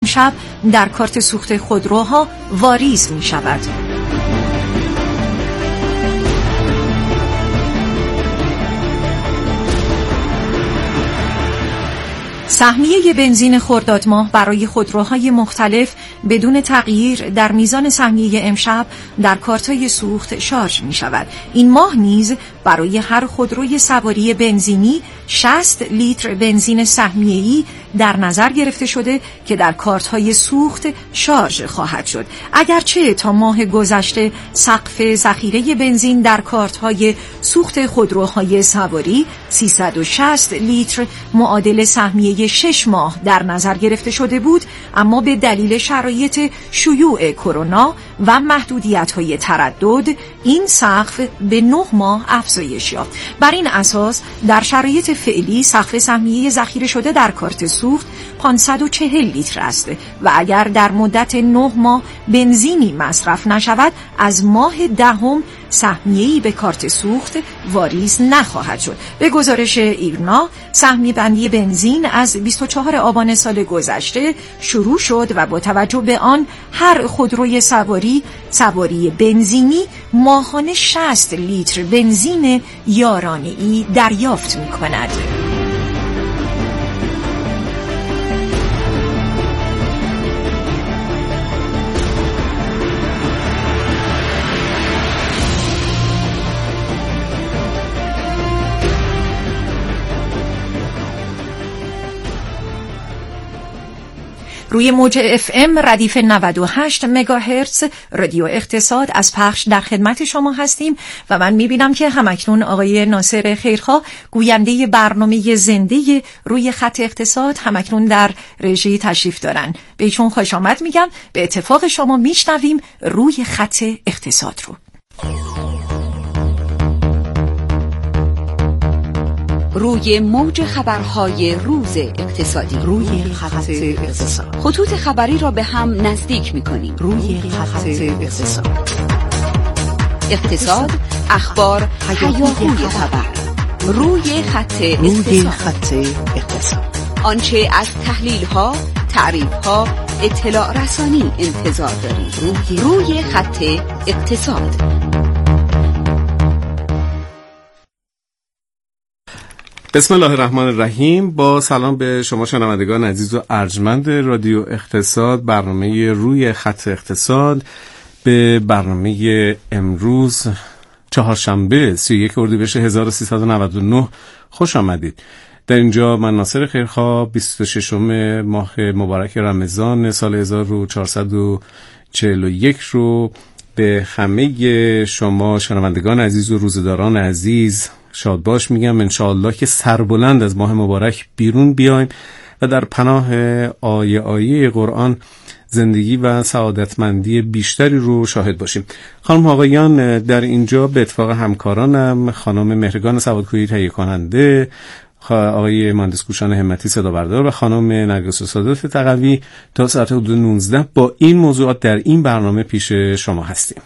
امشب در کارت سوخت خودروها واریز می شود. سهمیه بنزین خرداد ماه برای خودروهای مختلف بدون تغییر در میزان سهمیه امشب در کارت‌های سوخت شارژ می شود. این ماه نیز برای هر خودروی سواری بنزینی 60 لیتر بنزین سهمیه‌ای در نظر گرفته شده که در کارت‌های سوخت شارژ خواهد شد. اگرچه تا ماه گذشته سقف ذخیره بنزین در کارت‌های سوخت خودروهای سواری 360 لیتر معادل سهمیه 6 ماه در نظر گرفته شده بود، اما به دلیل شرایط شیوع کرونا و محدودیت‌های تردد این سقف به 9 ماه افزایش یافت. بر این اساس در شرایط فعلی سقف سهمیه ذخیره شده در کارت سوخت 540 لیتر است و اگر در مدت 9 ماه بنزینی مصرف نشود از ماه دهم سهمیه‌ای به کارت سوخت واریز نخواهد شد. به گزارش ایرنا سهمیه بندی بنزین از 24 آبان سال گذشته شروع شد و با توجه به آن هر خودروی سواری بنزینی ماهانه 60 لیتر بنزین یارانه‌ای دریافت می‌کند. روی موج FM ردیف 98 مگاهرتز رادیو اقتصاد از پخش در خدمت شما هستیم و من میبینم که همکنون آقای ناصر خیرخواه گوینده برنامه زنده روی خط اقتصاد همکنون در رژی تشریف دارن. بهشون خوش آمد میگم. به اتفاق شما میشنویم روی خط اقتصاد رو. روی موج خبرهای روز اقتصادی، روی خط اقتصاد، خطوط خبری را به هم نزدیک می‌کنیم. روی خط اقتصاد، اخبار، هیاهوی خبر. روی خط اقتصاد، آنچه از تحلیل‌ها، تعریف‌ها، اطلاع رسانی انتظار دارید. روی خط اقتصاد. بسم الله الرحمن الرحیم. با سلام به شما شنوندگان عزیز و ارجمند رادیو اقتصاد، برنامه روی خط اقتصاد، به برنامه امروز چهارشنبه 31 اردیبهشت 1399 خوش آمدید. در اینجا من ناصر خیرخواه 26 ماه مبارک رمضان سال 1441 رو به همه شما شنوندگان عزیز و روزداران عزیز شادباش میگم. انشاءالله که سربلند از ماه مبارک بیرون بیایم و در پناه آیه قرآن زندگی و سعادتمندی بیشتری رو شاهد باشیم. خانم آقایان، در اینجا به اتفاق همکارانم خانم مهرگان سوادکویی تهیه کننده، آقای مهندس کوشان همتی صدا بردار و خانم نرگس سادات تقوی تا ساعت حدود 19 با این موضوعات در این برنامه پیش شما هستیم.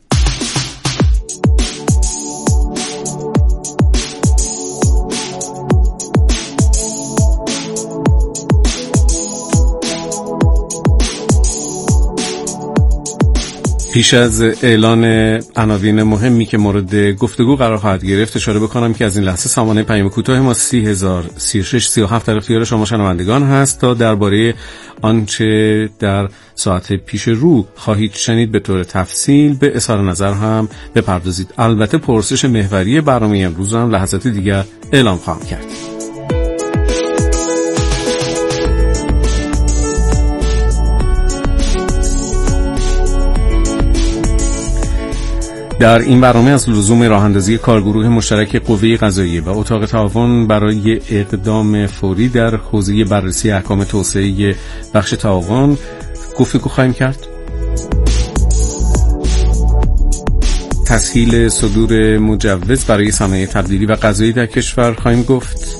پیش از اعلان عناوین مهمی که مورد گفتگو قرار خواهد گرفت اشاره بکنم که از این لحظه سامانه پیام کوتاه ما 303637 در اختیار شما شنوندگان هست تا درباره آنچه در ساعت پیش رو خواهید شنید به طور تفصیل به اظهار نظر هم بپردازید. البته پرسش محوری برنامه امروز هم لحظات دیگر اعلام خواهم کرد. در این برنامه از لزوم راه‌اندازی کارگروه مشترک قوه قضاییه و اتاق تعاون برای اقدام فوری در حوزه بررسی احکام توسعه بخش تعاون گفتگو خواهیم کرد. تسهیل صدور مجوز برای صنایع تبدیلی و غذایی در کشور خواهیم گفت.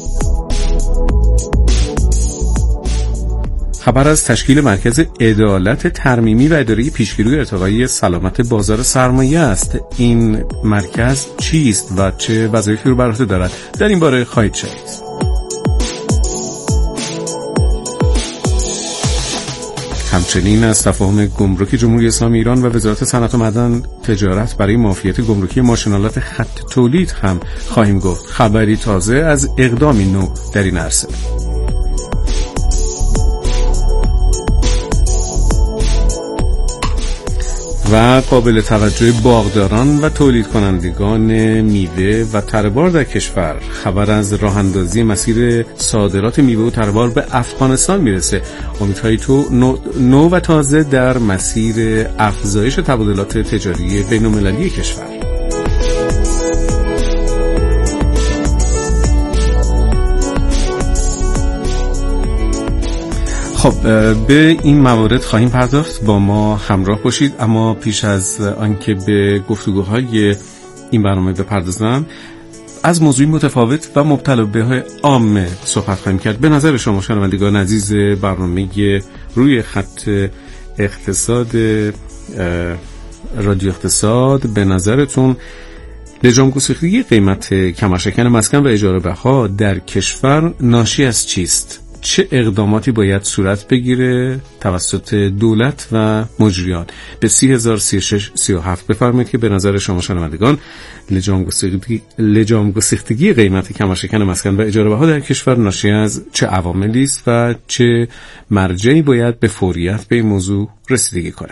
خبر از تشکیل مرکز عدالت ترمیمی و اداره پیشگیری ارتقای سلامت بازار سرمایه است. این مرکز چیست و چه وظایفی رو بر عهده دارد؟ در این باره خواهید شنید. همچنین از تفاهم گمرک جمهوری اسلامی ایران و وزارت صنعت و معدن تجارت برای معافیت گمرکی ماشین‌آلات خط تولید هم خواهیم گفت. خبری تازه از اقدامی نو در این عرصه. و قابل توجه باغداران و تولید کنندگان میوه و تره‌بار در کشور. خبر از راه اندازی مسیر صادرات میوه و تره‌بار به افغانستان میرسه. امیدهای نو و تازه در مسیر افزایش تبادلات تجاری بین‌المللی کشور. خب به این موارد خواهیم پرداخت، با ما همراه باشید. اما پیش از آنکه به گفتگوهای این برنامه بپردازم، از موضوعی متفاوت و مبتلا به‌های عام صحبت خواهیم کرد. به نظر شما شنوندگان عزیز برنامه روی خط اقتصاد رادیو اقتصاد، به نظرتون لجام گسیختگی قیمت کمرشکن مسکن و اجاره بها در کشور ناشی از چیست؟ چه اقداماتی باید صورت بگیره توسط دولت و مجریان؟ به 30,036 بفرمایید که به نظر شما شنوندگان لجام گسیختگی قیمت کمرشکن مسکن و اجاره بها در کشور ناشی از چه عواملی است و چه مرجعی باید به فوریت به این موضوع رسیدگی کنه؟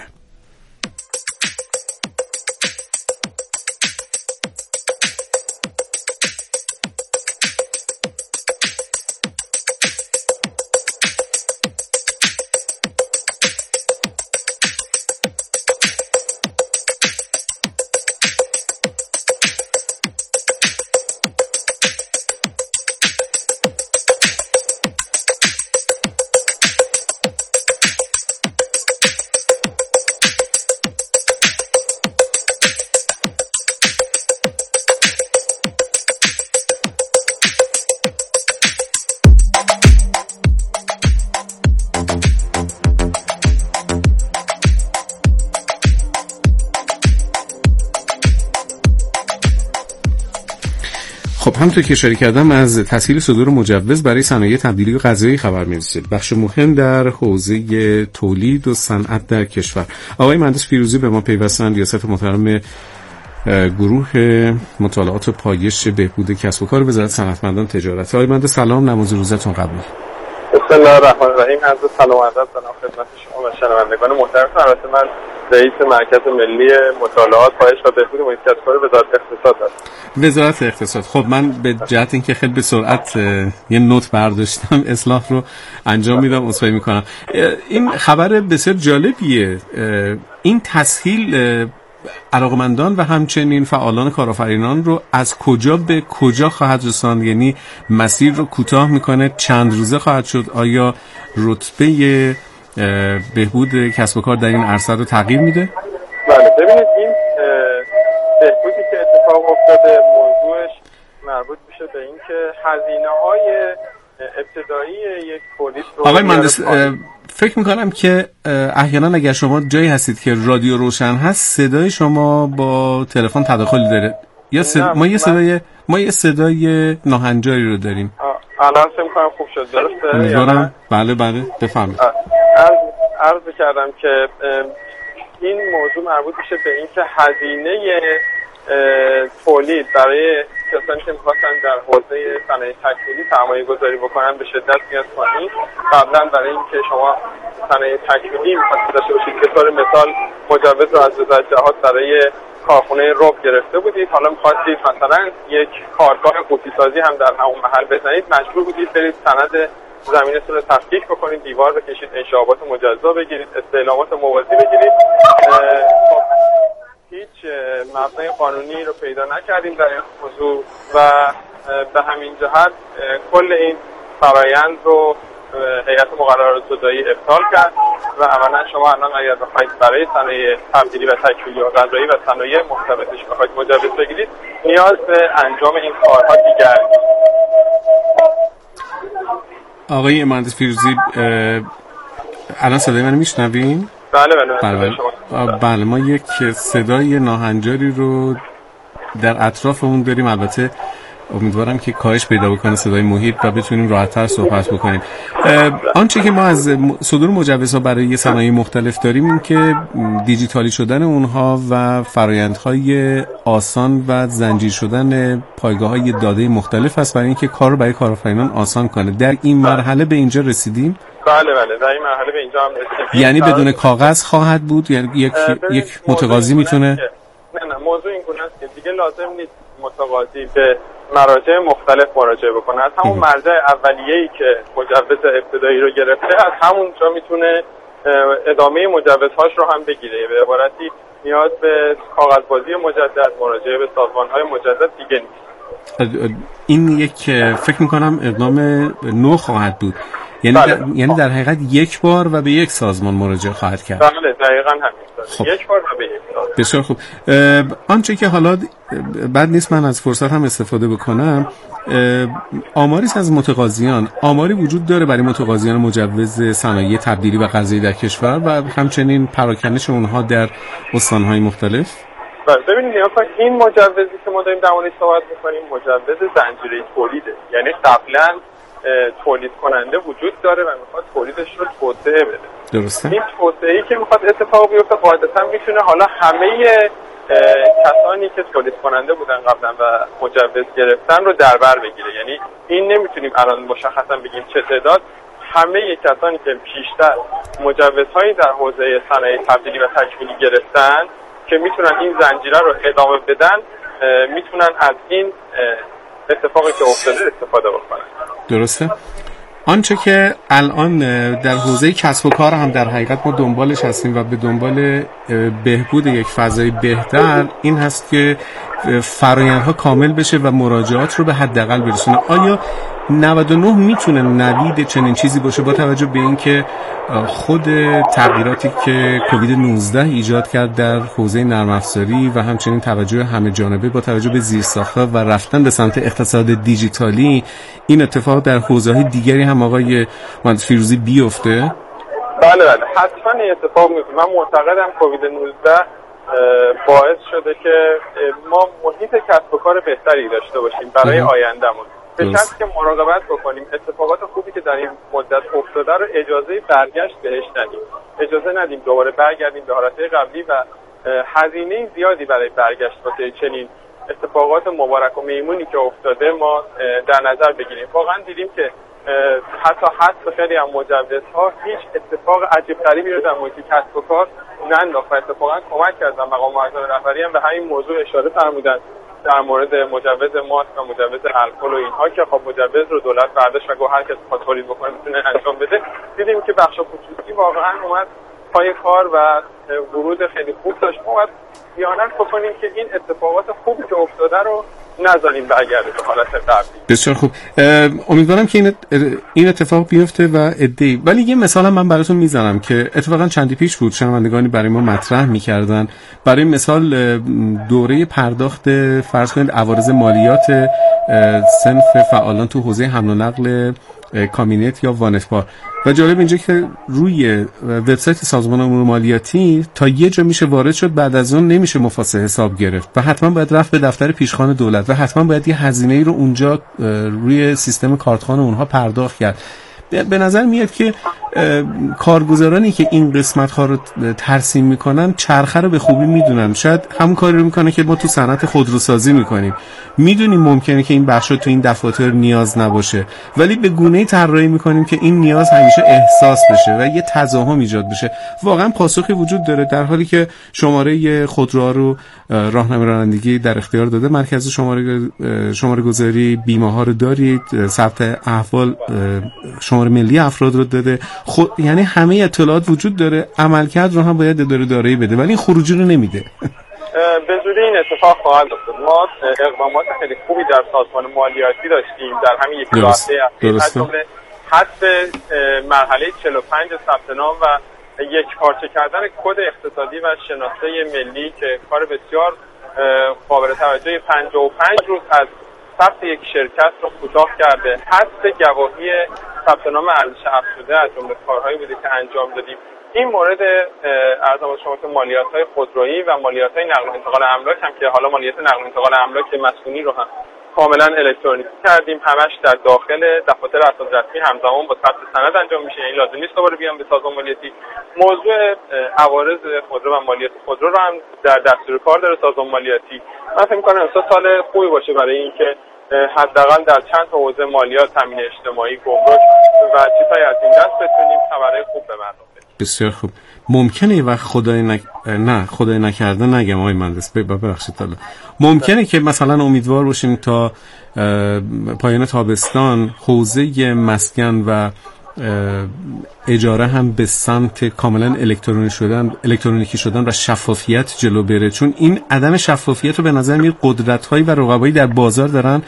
خب همونطور که اشاره کردم از تسهیل صدور مجوز برای صنایع تبدیلی غذایی خبر می‌رسید. بخش مهم در حوزه تولید و صنعت در کشور. آقای مهندس فیروزی به ما پیوستن، ریاست محترم گروه مطالعات و پایش بهبود کسب و کار وزارت صنعت و تجارت. آقای مهندس سلام، نماز روزتون قبول. بسم الله الرحمن الرحیم. عرض سلام و ادب دارم خدمت شما و شنوندگان محترم. البته من رئیس مرکز ملی مطالعات پایش و بهبود محیط کسب و کار وزارت اقتصاد هستم. وزارت اقتصاد. خب من به جهت اینکه خیلی به سرعت یه نوت برداشتم اصلاح رو انجام میدم، عذرخواهی میکنم. این خبر بسیار جالبیه. این تسهیل علاقمندان و همچنین فعالان کارآفرینان رو از کجا به کجا خواهد رساند؟ یعنی مسیر رو کوتاه میکنه، چند روزه خواهد شد؟ آیا رتبه بهبود کسب و کار در این عرصه رو تغییر میده؟ بله، ببینید این بهبودی که اتفاق افتاده موضوعش مربوط میشه به این که هزینه‌های ابتدایی یک تولید رو آقای مهندس فکر میکنم که احیانا اگر شما جایی هستید که رادیو روشن هست، صدای شما با تلفن تداخلی داره. یا ما یه صدای ناهنجاری رو داریم. الان فکر می‌کنم خوب شد، درسته؟ امیدوارم. بله بفرمایید. عرض کردم که این موضوع مربوط میشه به این که هزینه تولید برای کسانی که می‌خواستن در حوزه صنایع تکمیلی سرمایه گذاری بکنن به شدت میاد پایین. قبلا برای اینکه شما صنایع تکمیلی می‌خواستید داشته باشید، به طور مثال مجوز رو از وزارت جهاد برای کارخونه رب گرفته بودید، حالا می‌خواستید مثلا یک کارگاه قوطی‌سازی هم در همون محل بزنید، مجبور بودید برید سند زمینتون رو تفکیک بکنید، دیوار بکشید، انشاءات مجزا بگیرید، استعلامات موازی بگیرید. هیچ مبنای قانونی رو پیدا نکردیم در این موضوع و به همین جهت کل این فرایند رو هیئت مقررات زدایی ابطال کرد و اولا شما الان اگر بخواید برای صنایع تبدیلی و تکمیلی و غذایی و صنایع مرتبطش بخواید مجوز بگیرید، نیاز به انجام این کارها دیگر. آقای مهندس فیروزی الان صدای منو میشنوین؟ بله ما یک صدای ناهنجاری رو در اطرافمون داریم. البته امیدوارم که کاهش پیدا بکنه صدای محیط و بتونیم راحت‌تر صحبت بکنیم. آنچه که ما از صدور مجوزها برای صنایع مختلف داریم این که دیجیتالی شدن اونها و فرآیندهای آسان و زنجیر شدن پایگاه‌های داده مختلف است برای اینکه کار رو برای کارآفرینان آسان کنه. در این مرحله به اینجا رسیدیم؟ بله در این مرحله به اینجا هم رسیدیم. یعنی بدون کاغذ خواهد بود؟ یعنی یک متقاضی میتونه؟ نه موضوع این گونه است که دیگه لازم نیست متقاضی به مراجع مختلف مراجعه بکنه. از همون مرجع اولیه‌ای که مجوز ابتدایی رو گرفته از همونجا میتونه ادامه مجوزهاش رو هم بگیره. به عبارتی نیاز به کاغذبازی مجدد مراجعه به سازمان‌های مجدد دیگه نیست. این یک فکر می‌کنم اقدام نو خواهد بود. یعنی در حقیقت یک بار و به یک سازمان مراجعه خواهد کرد. بله دقیقاً همین. یک بار و به یک سازمان. بسیار خوب. آنچه که حالا بد نیست من از فرصت هم استفاده بکنم، آماری از متقاضیان، آماری وجود داره برای متقاضیان مجوز صنایع تبدیلی و غذایی در کشور و همچنین پراکنش اونها در استان‌های مختلف؟ ببینید این مجوزی که ما داریم در موردش صحبت می‌کنیم مجوز زنجیره تولیده. یعنی قبلاً تولید کننده وجود داره و میخواد تولیدش رو توسعه بده. درسته. این توسعه‌ای که میخواد اتفاق بیفته قاعدتاً میتونه حالا همه کسانی که تولید کننده بودن قبلا و مجوز گرفتن رو در بر بگیره. یعنی این نمیتونیم الان مشخصا بگیم چه تعداد، همه کسانی که پیشتر مجوزهایی در حوزه صنایع تبدیلی و تکمیلی گرفتن که میتونن این زنجیره رو ادامه بدن میتونن از این اتفاقی که افتاده استفاده بکنن. درسته. آنچه که الان در حوزه کسب و کار هم در حقیقت ما دنبالش هستیم و به دنبال بهبود یک فضای بهتر این هست که فرآیندها کامل بشه و مراجعات رو به حداقل برسونه. آیا 99 میتونه نوید چنین چیزی باشه با توجه به اینکه خود تغییراتی که کووید 19 ایجاد کرد در حوزه نرم افزاری و همچنین توجه همه جانبه با توجه به زیرساخت‌ها و رفتن به سمت اقتصاد دیجیتالی این اتفاق در حوزه‌های دیگری هم آقای مهندس فیروزی بیفته؟ بله حتما این اتفاق میفته. من معتقدم کووید 19 باعث شده که ما محیط کسب و کار بهتری داشته باشیم برای آیندهمون. به شرطی که مراقبت بکنیم اتفاقات خوبی که در این مدت افتاده رو اجازه برگشت بهش ندیم. اجازه ندیم دوباره برگردیم به حالتهای قبلی و هزینه زیادی برای برگشت واسه چنین اتفاقات مبارک و میمونی که افتاده ما در نظر بگیریم. واقعا دیدیم که حتی خیلی از مجوزها هیچ اتفاق عجیب غریبی رو در محیط کسب و کار ننداخت و اتفاقا کمک کرد. مقام معظم رهبری هم به همین موضوع اشاره فرمودند در مورد مجوز ماسک و مجوز الکل و اینها که خب مجوز رو دولت برداشت و گفت هر کس بخواد تولید بکنه میتونه انجام بده. دیدیم که بخش خصوصی واقعا اومد پای کار و ورود خیلی خوب داشت. ما باید دیانت بکنیم که این اتفاقات خوبی که افتاده رو نذاریم برگرده به حالت قبلی. بسیار خوب. امیدوارم که این اتفاق بیفته و عده‌ای. ولی یه مثال هم من براتون میزنم که اتفاقا چندی پیش بود شنوندگانی برای ما مطرح میکردن. برای مثال دوره پرداخت فرض کنید عوارض مالیات صنف فعالان تو حوزه حمل و نقل کامینت یا وانتبار و جالب اینجا که روی وبسایت سازمان امور مالیاتی تا یه جا میشه وارد شد، بعد از اون نمیشه مفاسه حساب گرفت و حتما باید رفت به دفتر پیشخوان دولت و حتما باید یه هزینه‌ای رو اونجا روی سیستم کارتخوان اونها پرداخت کرد. به نظر میاد که کارگزارانی که این قسمت‌ها رو ترسیم میکنن چرخه رو به خوبی میدونن. شاید همون کاری رو میکنه که ما تو صنعت خودروسازی میکنیم. میدونیم ممکنه که این بخشا تو این دفاتر نیاز نباشه ولی به گونه‌ای طراحی میکنیم که این نیاز همیشه احساس بشه و یه تضاهم ایجاد بشه. واقعا پاسخی وجود داره در حالی که شماره خودروها رو راهنمای رانندگی در اختیار داده، مرکز شماره گذاری بیمه ها رو دارید، ثبت احوال شماره ملی افراد رو داده. یعنی همه اطلاعات وجود داره، عملکرد رو هم باید اداره دارایی بده ولی این خروجی رو نمیده. به زودی این اتفاق خواهد افتاد. ما اقدامات خیلی خوبی در سازمان مالیاتی داشتیم در همین یک هفته اخیر، از جمله حذف مرحله 45 ثبت نام و یک پارچه کردن کد اقتصادی و شناسه ملی که کار بسیار قابل توجهی 55 روز از ثبت یک شرکت رو کوتاه کرده. حذف گواهی ثبت نام ارزش افزوده از جمله کارهایی بوده که انجام دادیم. این مورد ارزم شما که مالیات‌های خودرویی و مالیات‌های نقل و انتقال املاک هم که حالا مالیات نقل و انتقال املاک مسکونی رو هم کاملا الکترونیکی کردیم، همش در داخل دفاتر اسناد رسمی همزمان با ثبت سند انجام میشه، یعنی لازم نیست دوباره بیام به سازمان مالیاتی. موضوع عوارض خودرو و مالیات خودرو رو هم در دستور کار داره سازمان مالیاتی. من فکر می‌کنم امسال سال خوبی باشه برای اینکه حداقل در چند تا حوزه مالیات، تامین اجتماعی، گمرک و چیزهای از این دست بتونیم خبرهای خوب به مردم بدیم. بسیار خوب. ممکنه وقت خدای نکرده نگم آقای مهندس، ببخشید حالا ممکنه که مثلا امیدوار باشیم تا پایان تابستان حوزه مسکن و اجاره هم به سمت کاملا الکترونیکی شدن و شفافیت جلو بره، چون این عدم شفافیت رو به نظر میاد قدرت‌هایی و رقبایی در بازار دارن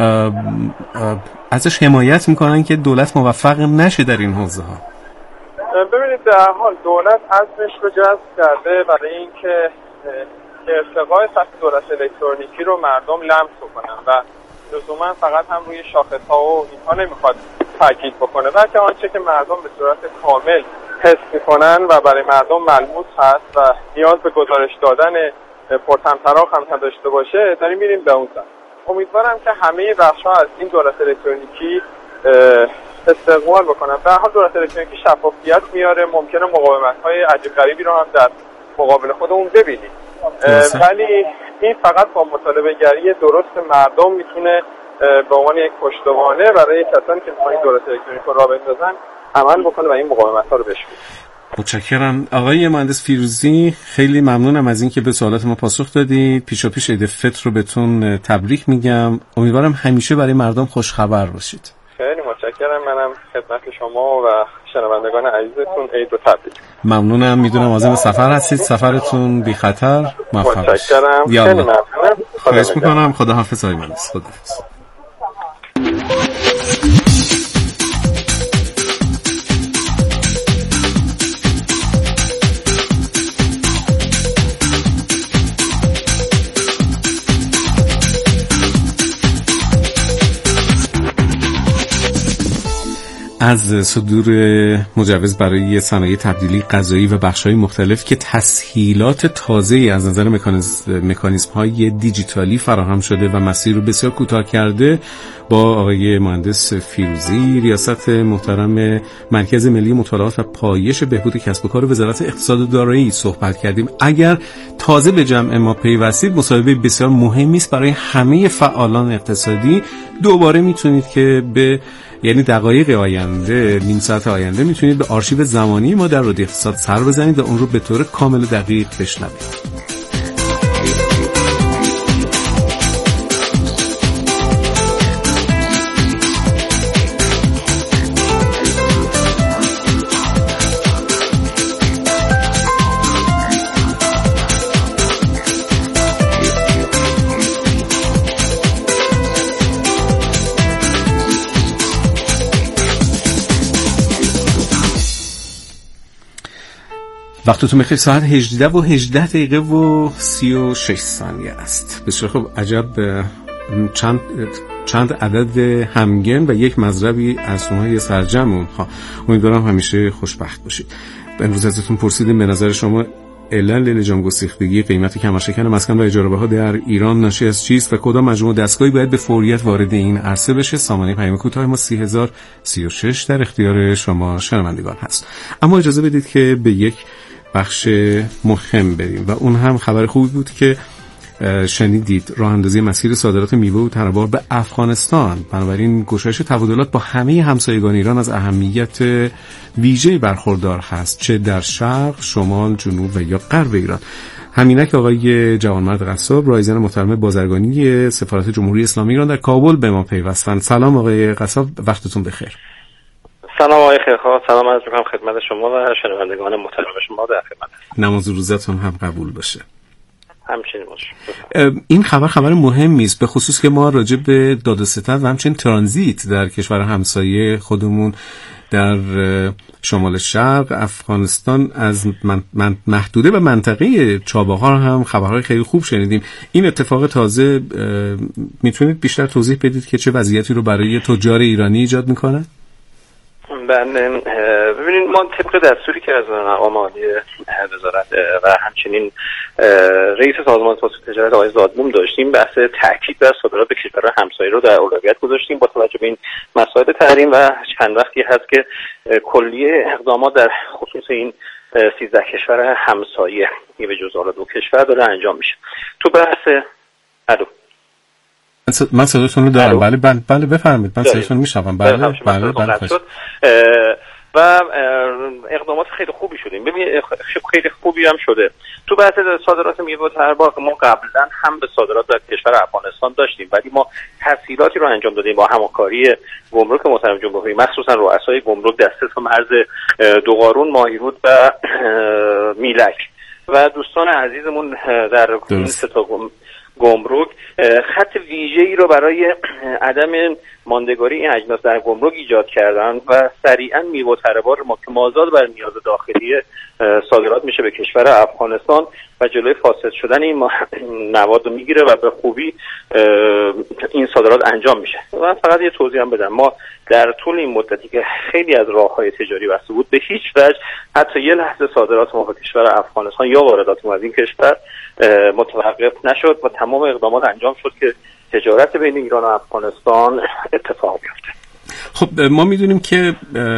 ازش حمایت میکنن که دولت موفق نشه در این حوزه ها. ببینید در حال دولت عزمش رو جذب کرده برای اینکه ارتقای سطح دولت الکترونیکی رو مردم لمس بکنن و لزوما فقط هم روی شاخص‌ها و اینها نمیخواد تاکید بکنه، بلکه آنچه که مردم به صورت کامل حس میکنن و برای مردم ملموس هست و نیاز به گزارش دادن پرطمطراق هم داشته باشه داریم میریم به اون سمت. امیدوارم که همه بخش‌ها از این دولت الکترونیکی استقبال بکنن. در حال دولت الکترونیکی شفافیت میاره، ممکنه مقاومت‌های عجیب غریبی رو هم در مقابل خودمون ببینیم، ولی این فقط با مطالبه گری درست مردم میتونه به عنوان یک پشتوانه برای کسانی که میخوان دولت الکترونیک رو راه بندازن عمل بکنه و این مقاومت‌ها رو بشکنه. متشکرم آقای مهندس فیروزی، خیلی ممنونم از اینکه به سوالات ما پاسخ دادید. پیشاپیش عید فطر رو بهتون تبریک میگم. امیدوارم همیشه برای مردم خوش خبر باشید. خیلی متشکرم. منم خدمت شما و شنوندگان عزیزتون عید رو تبریک. ممنونم. میدونم عازم سفر هستید، سفرتون بی خطر موفق باشید. متشکرم. خیلی ممنونم. خواهش میکنم. خداحافظ آقای مهندس. خداحافظ. از صدور مجوز برای صنایع تبدیلی غذایی و بخش‌های مختلف که تسهیلات تازه‌ای از نظر مکانیزم‌های دیجیتالی فراهم شده و مسیر رو بسیار کوتاه کرده، با آقای مهندس فیروزی ریاست محترم مرکز ملی مطالعات و پایش بهبود کسب و کار وزارت اقتصاد و دارایی صحبت کردیم. اگر تازه به جمع ما پیوستید، مصاحبه بسیار مهمی است برای همه فعالان اقتصادی. دوباره میتونید که به دقایق آینده، نیم ساعت آینده میتونید به آرشیو زمانی ما در رادیو اقتصاد سر بزنید و اون رو به طور کامل و دقیق بشنوید. وقتتون بخیر. ساعت 18:18:36 است. بسیار خوب. عجب چند عدد همگن و یک مضربی از اونهای سرجم اونها. امیدوارم همیشه خوشبخت باشید. امروز ازتون پرسیدیم به نظر شما علل لجام گسیختگی قیمت کمرشکن مسکن و اجاره بها در ایران ناشی از چیست و کدام مجموعه دستگاهی باید به فوریت وارد این عرصه بشه؟ سامانه پیام کوتاه ما 30036 در اختیار شما شنوندگان هست. اما اجازه بدید که به یک بخش مهم بریم و اون هم خبر خوبی بود که شنیدید. راه اندازی مسیر صادرات میوه و تنوع به افغانستان. بنابراین گشایش تبادلات با همه همسایگان ایران از اهمیت ویژه‌ای برخوردار هست، چه در شرق، شمال، جنوب و یا غرب ایران. همینک آقای جوانمرد قصاب، رایزن محترم بازرگانی سفارت جمهوری اسلامی ایران در کابل به ما پیوستند. سلام آقای قصاب، وقتتون بخیر. سلام آقای خیرخواه، سلام عرض می‌کنم خدمت شما و شنوندگان محترم شما در خدمت. نماز روزتون هم قبول باشه. همچنین باشه. این خبر مهمی است، به خصوص که ما راجع به داد و ستد و همچنین ترانزیت در کشور همسایه خودمون در شمال شرق افغانستان از محدوده و منطقه چابهار هم خبرهای خیلی خوب شنیدیم. این اتفاق تازه میتونید بیشتر توضیح بدید که چه وضعیتی رو برای تجار ایرانی ایجاد میکنه؟ ببینید ما طبق دستوری که از عمالی وزارت و همچنین رئیس سازمان توسعه تجارت آقای زادبوم داشتیم، بحث تاکید بر صادرات به کشورهای همسایه رو در اولویت گذاشتیم با توجه به این مسائل تحریم و چند وقتی هست که کلیه اقدامات در خصوص این 13 کشور همسایه به جز حالا 2 کشور داره انجام میشه. تو بحث من صداتون رو دارم. بله بفرمایید. من صداتون میشنوم. بله و اقدامات خیلی خوبی شدیم. ببینید خیلی خوبی هم شده. تو بحث صادرات میوه و تربار ما قبلا هم به صادرات در کشور افغانستان داشتیم، ولی ما تسهیلاتی رو انجام دادیم با همکاری گمرک محترم جمهوری، مخصوصا رؤسای گمرک دسته تا مرز دوقارون، ماهیرود و میلک و دوستان عزیزمون در این سه تا گمرک خط ویژه‌ای رو برای عدم ماندگاری این اجناس در گمرک ایجاد کردن و سریعا میوه و تربار ما که مازاد بر نیاز داخلی صادرات میشه به کشور افغانستان و جلوی فاسد شدن این مواد رو میگیره و به خوبی این صادرات انجام میشه. من فقط یه توضیح هم بدم، ما در طول این مدتی که خیلی از راههای تجاری بسته بود به هیچ وجه حتی یه لحظه صادرات ما به کشور افغانستان یا واردات ما از این کشور متوقف نشد و تمام اقدامات انجام شد که تجارت بین ایران و افغانستان اتفاق بیفته. خب ما میدونیم که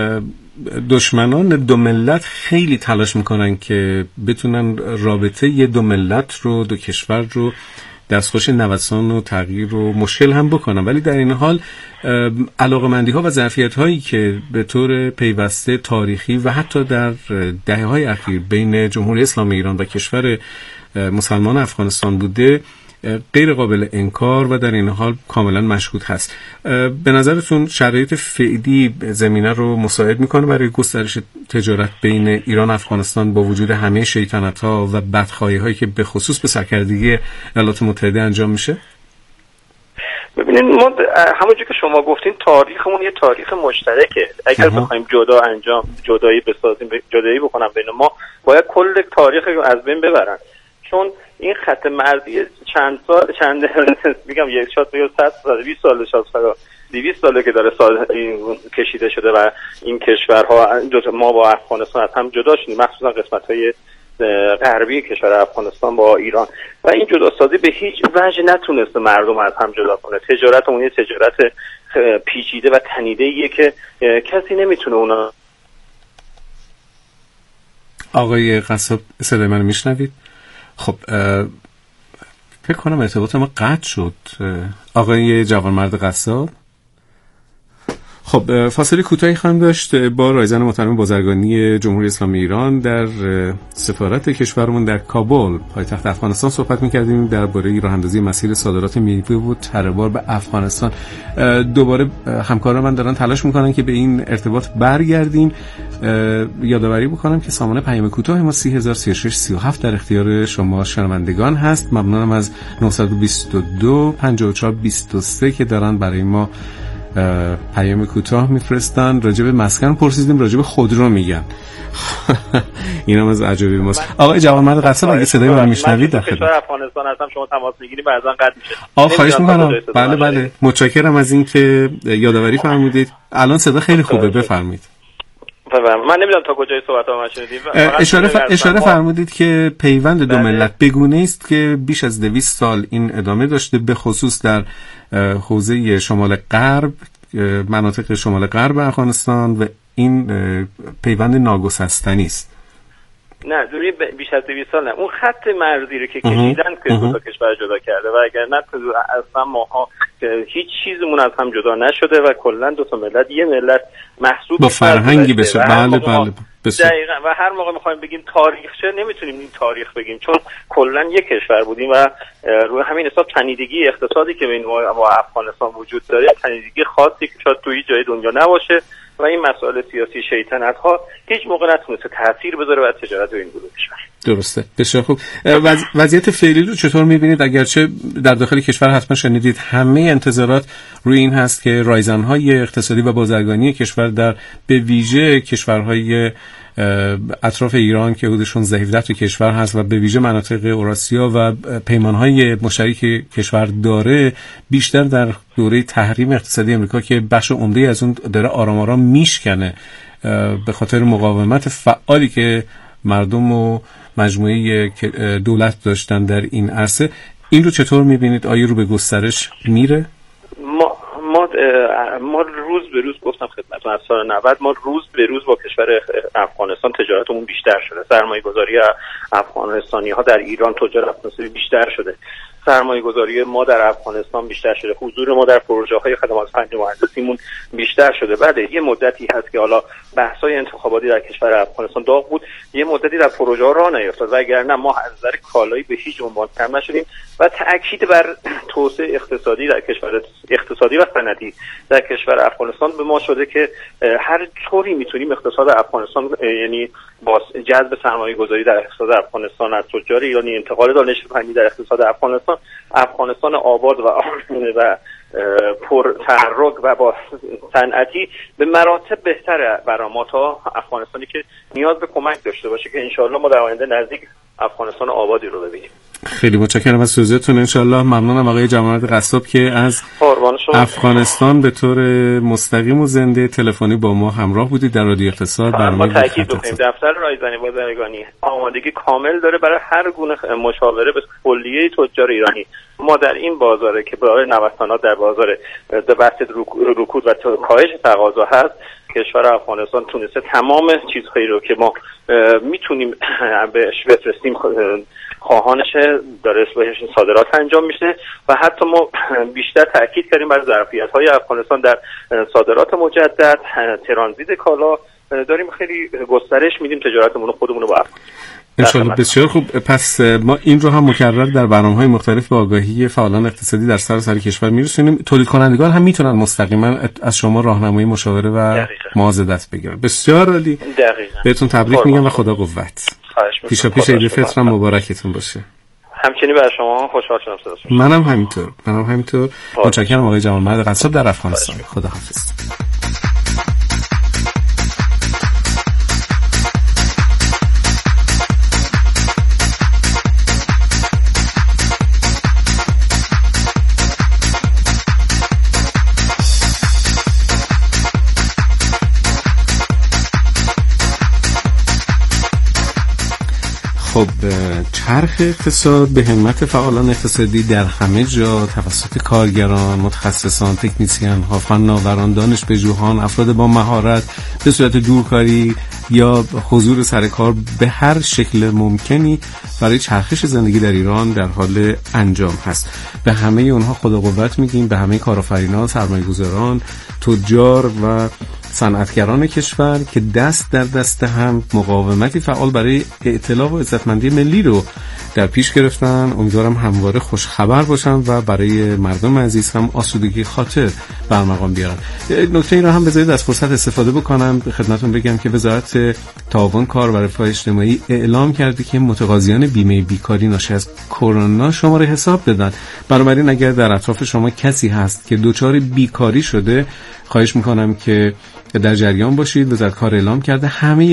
دشمنان دو ملت خیلی تلاش میکنن که بتونن رابطه دو ملت رو، دو کشور رو دستخوش نوسان و تغییر و مشکل هم بکنن، ولی در این حال علاقمندی ها و ظرفیت هایی که به طور پیوسته تاریخی و حتی در دهه های اخیر بین جمهوری اسلامی ایران و کشور مسلمان افغانستان بوده غیر قابل انکار و در این حال کاملا مشهود هست. به نظرتون شرایط فعلی زمینه رو مساعد میکنه برای گسترش تجارت بین ایران و افغانستان با وجود همه شیطنت ها و بدخواهی هایی که به خصوص به سرکردگی ایالات متحده انجام میشه؟ ببینید ما همونجور که شما گفتین تاریخمون یه تاریخ مشترکه. اگر بخوایم جدایی بسازیم، جدایی بکنم بین ما، باید کل تاریخ رو از بین ببرن، چون این خط مرزی چند میگم یک شاید 100 سال 20 سال 200 ساله که داره کشیده شده و این کشورها ما با افغانستان از هم جدا شدیم، مخصوصا قسمت‌های غربی کشور افغانستان با ایران، و این جداسازی به هیچ وجه نتونسته مردم از هم جدا کنه. تجارتمون یه تجارت پیچیده و تنیده‌ایه که کسی نمیتونه اونا. آقای قصاب صدای منو میشنوید؟ خب فکر کنم ارتباط ما قطع شد. آقای جوانمرد قصاب، خب فاصله کوتاهی خواهیم داشت با رایزن محترم بازرگانی جمهوری اسلامی ایران در سفارت کشورمون در کابل پایتخت افغانستان صحبت می‌کردیم درباره راه‌اندازی مسیر صادرات میوه و تربار به افغانستان. دوباره همکاران من دارن تلاش می‌کنن که به این ارتباط برگردیم. یادآوری بکنم که سامانه پیام کوتاه ما 303637 در اختیار شما شنوندگان هست. ممنونم از 922 54 23 که دارن برای ما پیام کوتاه میفرستن. راجب مسکن پرسیدیم، راجب خودرو میگن. اینم از عجایب ماست. آقای جوانمرد قصاب اگه صدای من میشنوید در خدمت افغانستان هستم، شما تماس میگیرید بعضا قطع میشه. خواهش میکنم. بله متشکرم از این که یادآوری فرمودید. الان صدا خیلی خوبه، بفرمایید. من نمیدونم تا کجای صحبت‌ها من شنیدید. اشاره فرمودید که پیوند دو ملت بگونه است که بیش از 200 سال این ادامه داشته، به خصوص در حوزه شمال غرب، مناطق شمال غرب افغانستان، و این پیوند ناگسستنی است. نه دوری بیش از 200 سال نه، اون خط مرزی رو که کشیدن که دو تا کشور جدا کرده، و اگر نه اصلا ماها هیچ چیزمون از هم جدا نشده و کلا دو تا ملت یه ملت محسوب با فرهنگی بشه. بله دقیقاً. و هر موقع میخوایم بگیم تاریخچه نمیتونیم این تاریخ بگیم، چون کلا یک کشور بودیم و روی همین حساب تنیدگی اقتصادی که بین ما و افغانستان وجود داره تنیدگی خاصی که شاید توی جای دنیا نباشه و این مسائل سیاسی شیطنت ها هیچ موقع نتونسته تاثیر بذاره بر تجارت این دو کشور. درسته، بسیار خوب. وضعیت فعلی رو چطور می‌بینید؟ اگرچه در داخل کشور حتما شنیدید همه انتظارات روی این هست که رایزن‌های اقتصادی و بازرگانی کشور در به ویژه کشورهای اطراف ایران که حدود 16 تا کشور هست و به ویژه مناطق اوراسیا و پیمانهای مشترک کشور داره، بیشتر در دوره تحریم اقتصادی امریکا که بخش عمده از اون داره آرام آرام میشکنه به خاطر مقاومت فعالی که مردم و مجموعه دولت داشتن در این عرصه، این رو چطور میبینید؟ آیا رو به گسترش میره؟ ما روز به روز، گفتم خدمتتون، از سال 90 ما روز به روز با کشور افغانستان تجارتمون بیشتر شده. سرمایه‌گذاری افغانستانی‌ها در ایران، تجار افغانستانی بیشتر شده. سرمایه‌گذاری ما در افغانستان بیشتر شده. حضور ما در پروژه‌های خدمات فنی و مهندسیمون بیشتر شده. بعد یه مدتی هست که حالا بحث‌های انتخاباتی در کشور افغانستان داغ بود، یه مدتی در پروژه‌ها راه نیفتاد، وگرنه ما از نظر کالایی به هیچ عنوان کم نشدیم و تأکید بر توسعه اقتصادی در کشور، اقتصادی و صنعتی در کشور افغانستان به ما شده که هر طوری میتونیم اقتصاد افغانستان، یعنی با جذب سرمایه‌گذاری در اقتصاد افغانستان از تجار ایرانی، انتقال دانش فنی در اقتصاد افغانستان آباد و پر تحرک و با صنعتی به مراتب بهتره برای ما تا افغانستانی که نیاز به کمک داشته باشه که انشاءالله ما در آینده نزدیک افغانستان آبادی رو ببینیم. خیلی متشکرم از توضیحتون. انشالله. ممنونم آقای جمالمرد قصاب که از افغانستان به طور مستقیم و زنده تلفنی با ما همراه بودید در رادیو اقتصاد. ما تاکید بکنیم دفتر رایزنی بازرگانی آمادگی کامل داره برای هر گونه مشاوره به کلیه تجار ایرانی. ما در این بازاره که برای نوسانات در بازار بحث رکود و کاهش تقاضا هست، کشور افغانستان تونسته تمام چیزهایی رو که ما میتونیم بهش بفرستیم خواهانش داره بهش صادرات انجام میشه و حتی ما بیشتر تاکید کردیم بر ظرفیت‌های افغانستان در صادرات مجدد، ترانزیت کالا، داریم خیلی گسترش میدیم تجارتمون خودمون رو با افغانستان. انشالله. بسیار خوب. پس ما این رو هم مکرر در برنامه‌های مختلف با آگاهی فعالان اقتصادی در سراسر کشور میرسونیم. تولید کنندگان هم میتونن مستقیما از شما راهنمایی، مشاوره و معاضدت بگیرن. بسیار عالی. بهتون تبریک میگم و خدا قوت. پیش عید فطر مبارکتون باشه. همچنین برای شما. خوشحال شدم صداتون. منم همینطور. متشکرم آقای جمالمرد قصاب در افغانستان. خداحافظ. خب، چرخ اقتصاد به همت فعالان اقتصادی در همه جا توسط کارگران، متخصصان، تکنیسیان ها، فناوران، دانشپژوهان، افراد با مهارت به صورت دورکاری یا حضور سر کار به هر شکل ممکنی برای چرخش زندگی در ایران در حال انجام هست. به همه اونها خدا قوت میگیم، به همه کارآفرینان، سرمایه‌گذاران، تجار و صنعتگران کشور که دست در دست هم مقاومتی فعال برای ائتلاف و عزتمندی ملی رو در پیش گرفتن. امیدوارم همواره خوش خبر باشن و برای مردم عزیز هم آسودگی خاطر برمقام بیارن. نکته این رو هم بذارید از فرصت استفاده بکنم به خدمتتون بگم که وزارت تعاون، کار و رفاه اجتماعی اعلام کرده که متقاضیان بیمه بیکاری ناشی از کرونا شماره حساب دادن. بنابراین اگر در اطراف شما کسی هست که دچار بیکاری شده، خواهش میکنم که در جریان باشید. وزارت کار اعلام کرده همه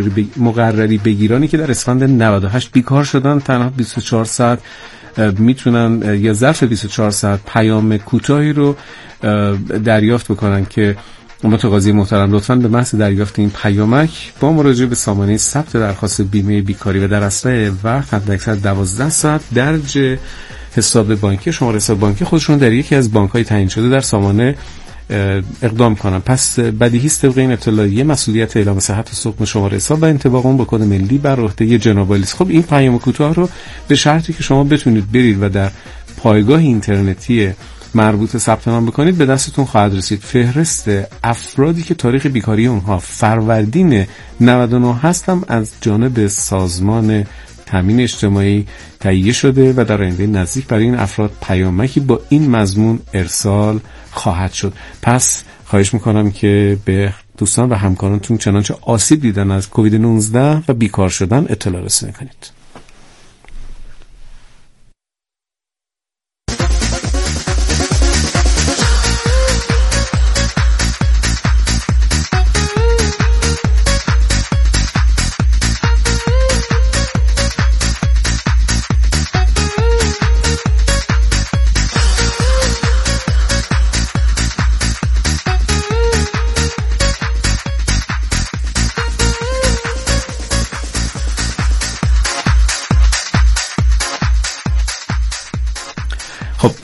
مقرری بگیرانی که در اسفند 98 بیکار شدن تنها 24 ساعت میتونن یا ظرف 24 ساعت پیام کوتاهی رو دریافت بکنن که متقاضی محترم لطفاً به محض دریافت این پیامک با مراجعه به سامانه ثبت درخواست بیمه بیکاری و در اسرع وقت حداکثر 12 ساعت درج حساب بانکی، شماره حساب بانکی خودشون در یکی از بانک‌های تعیین شده در سامانه اقدام کنم. پس بدیهی است طبق این اطلاعیه مسئولیت اعلام صحت و سقم شماره حساب و انطباق اون با کد ملی بر عهده جناب عالی است. خب این پیام کوتاه رو به شرطی که شما بتونید برید و در پایگاه اینترنتی مربوط ثبت نام بکنید به دستتون خواهد رسید فهرست افرادی که تاریخ بیکاری اونها فروردین 99 هستم از جانب سازمان تامین اجتماعی تهیه شده و در آینده نزدیک برای این افراد پیامکی با این مضمون ارسال خواهد شد. پس خواهش میکنم که به دوستان و همکارانتون چنانچه آسیب دیدن از کووید 19 و بیکار شدن اطلاع رسانی کنید.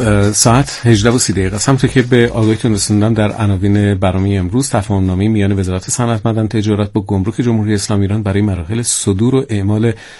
ساعت 18:30 است. همونطور که به آگاهیتون رسوندم در عناوین برنامه امروز، تفاهم‌نامه میان وزارت صنعت، معدن و تجارت با گمرک جمهوری اسلامی ایران برای مراحل صدور و اعمال